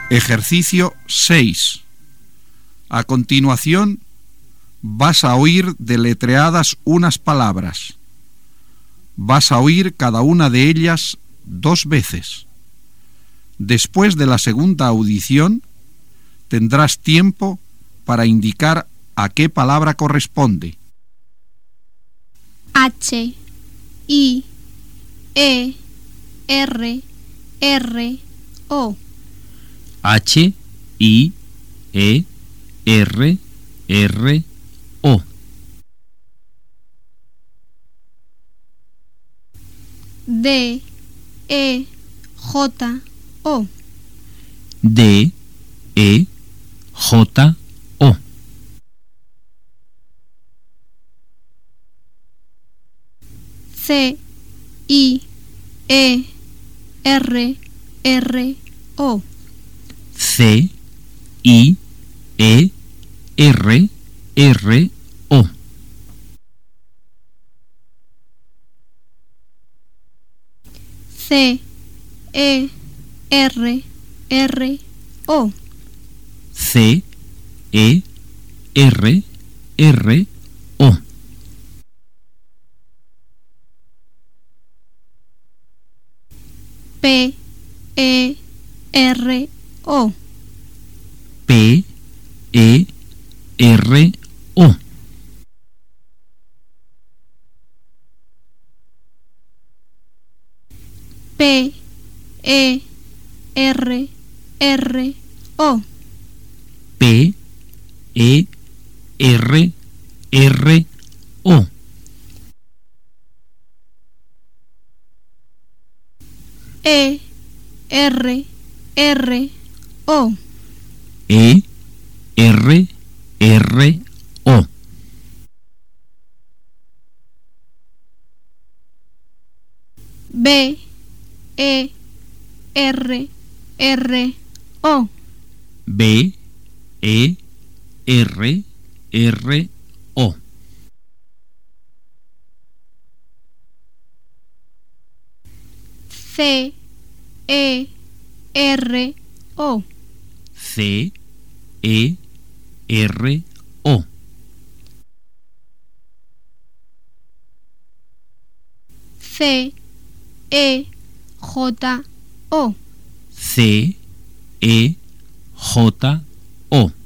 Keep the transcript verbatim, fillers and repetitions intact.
Ejercicio seis. A continuación, vas a oír deletreadas unas palabras. Vas a oír cada una de ellas dos veces. Después de la segunda audición, tendrás tiempo para indicar a qué palabra corresponde. H, I, E, R, R, O. H, I, E, R, R, O. D, E, J, O. D, E, J, O. C, I, E, R, R, O. C, I, E, R, R, O. C, E, R, R, O. C, E, R, R, O. P, E, R, O. P, E, R, O. P, E, R, R, O. P, E, R, R, O. E, R, R, O. E, R, R, O. B, E, R, R, O. B, E, R, R, O. C, E, R, O. C, E, R, O. C, E, J, O. C, E, J, O.